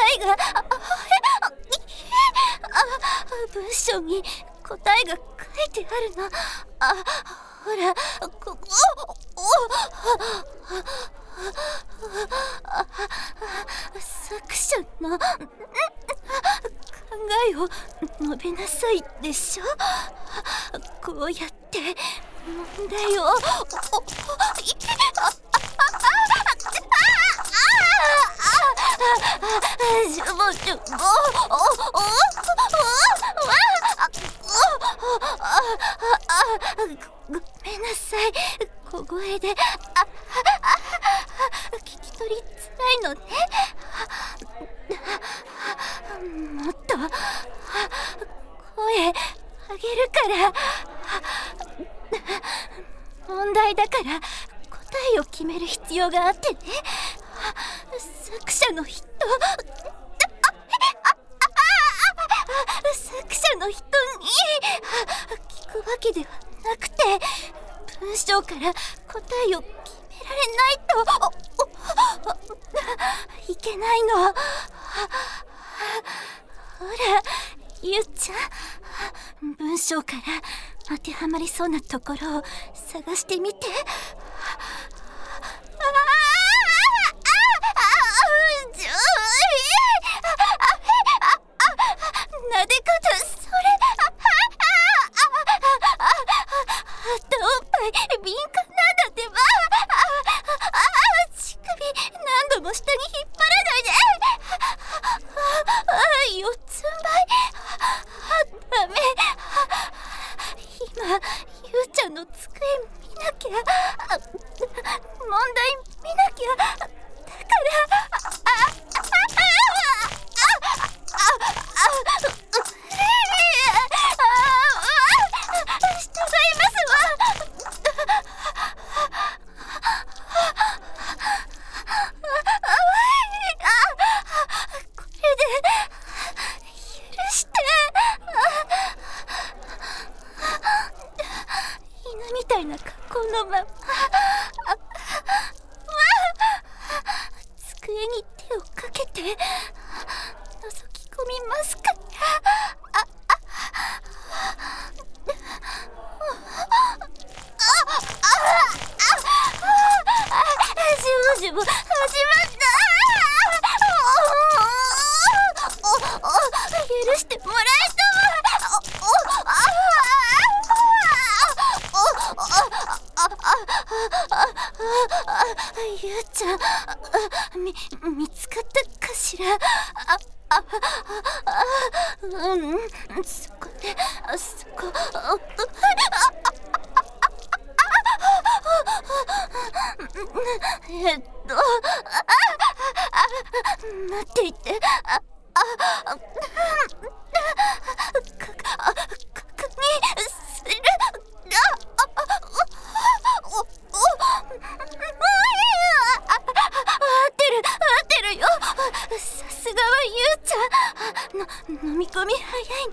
えが文章に答えが書いてあるの。ほらここ。作者の考えを述べなさいでしょ。こうやって問題をごめんなさい、小声で聞き取りづらいのね。もっと声上げるから。問題だから答えを決める必要があってね。作者の人に聞くわけではなくて、文章から答えを決められないといけないの。ほらゆうちゃん、文章から当てはまりそうなところを探してみて。なで方、それおっぱい敏感なんだってば。乳首何度も下に引っ張らないで。四つん這いダメ。今ゆうちゃんの机見なきゃ、問題見なきゃ。だからみたいな格好のまま机に手をかけて覗き込みますから。ジュブジュブ始まった。許してもらえたゆうちゃん、見つかったかしら。そこで、そこ。待っていて。確認する。合ってるよ。さすがはゆうちゃん。飲み込み早いね。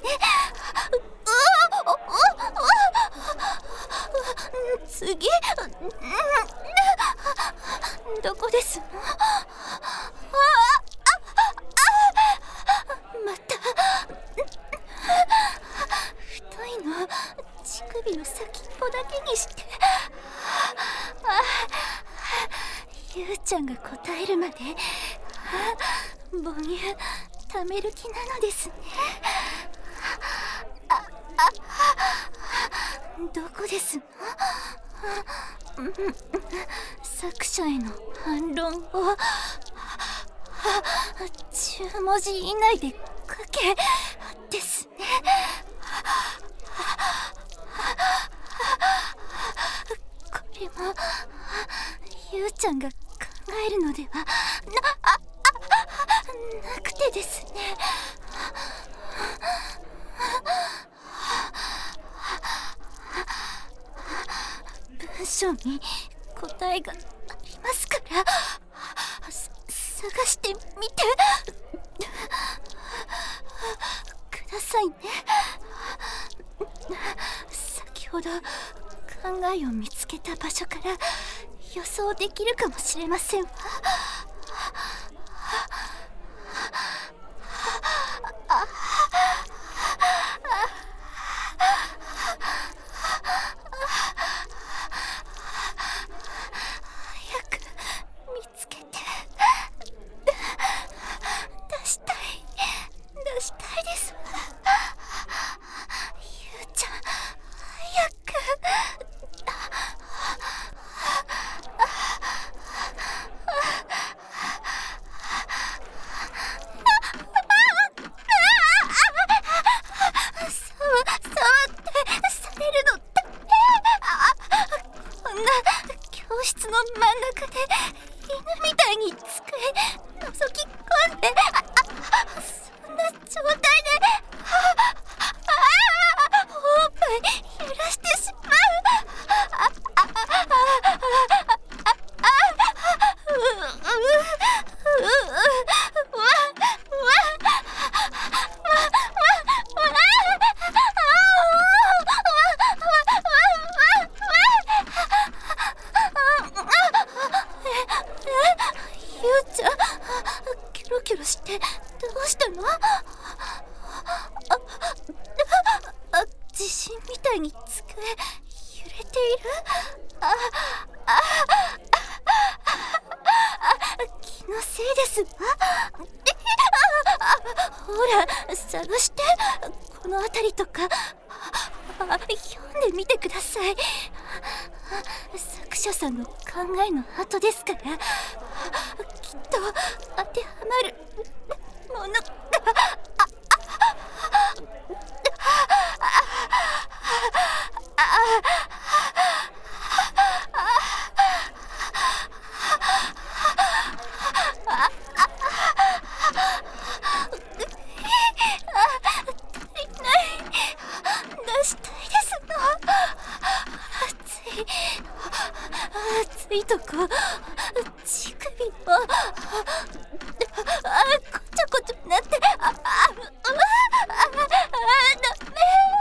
次どこですの？また太いの。乳首の先っぽだけにして。ゆうちゃんが答えるまで母乳溜める気なのですね。どこですの？作者への反論を10文字以内で書けですね。これもゆうちゃんが考えるのではなくてですね。文章に答えがありますから探してみてくださいね。先ほど考えを見つけた場所から予想できるかもしれませんわ。 どうしたの？地震みたいに机揺れている。気のせいですわ。ほら探して、この辺りとか読んでみてください。作者さんの考えの後ですから、きっと当てはまるものが。出したいですの。暑いとこ乳首もこちょこちょなって、ダメ。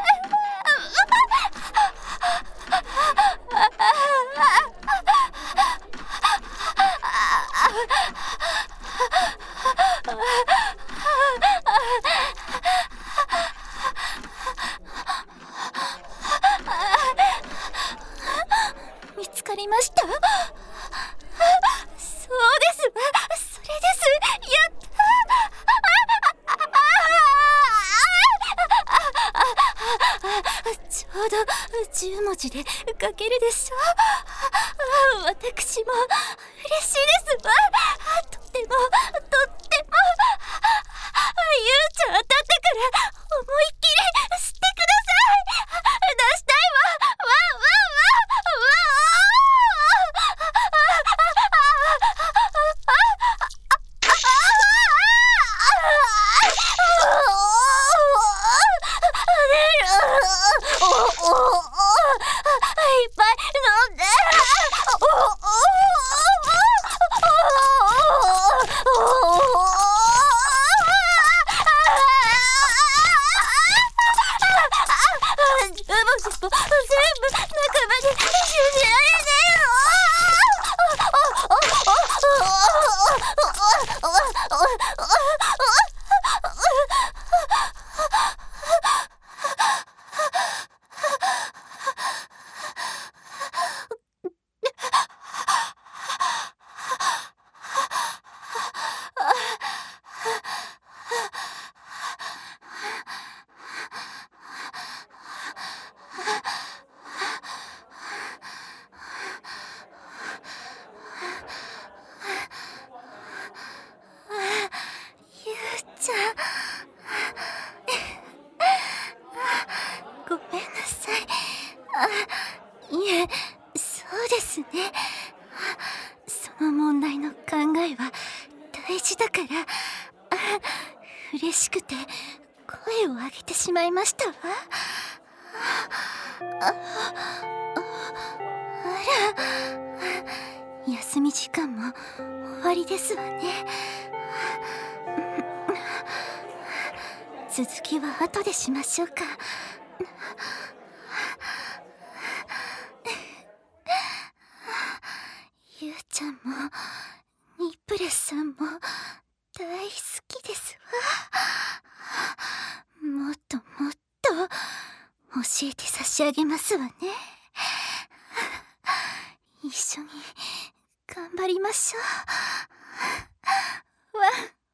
見つかりました。そうですわ、それです。やった。ちょうど10文字で書けるでしょ。私も嬉しいですわ。とってもゆうちゃん当たったから思いっきりしてください。出したいわ。いっぱい飲んで。全部中まで信じられねゆうちゃん。ごめんなさい。いえ、そうですね。その問題の考えは大事だから、嬉しくて声を上げてしまいましたわ。あら、休み時間も終わりですわね。続きは後でしましょうか。ゆうちゃんもニップレスさんも大好きですわ。もっともっと教えて差し上げますわね。一緒に頑張りましょう。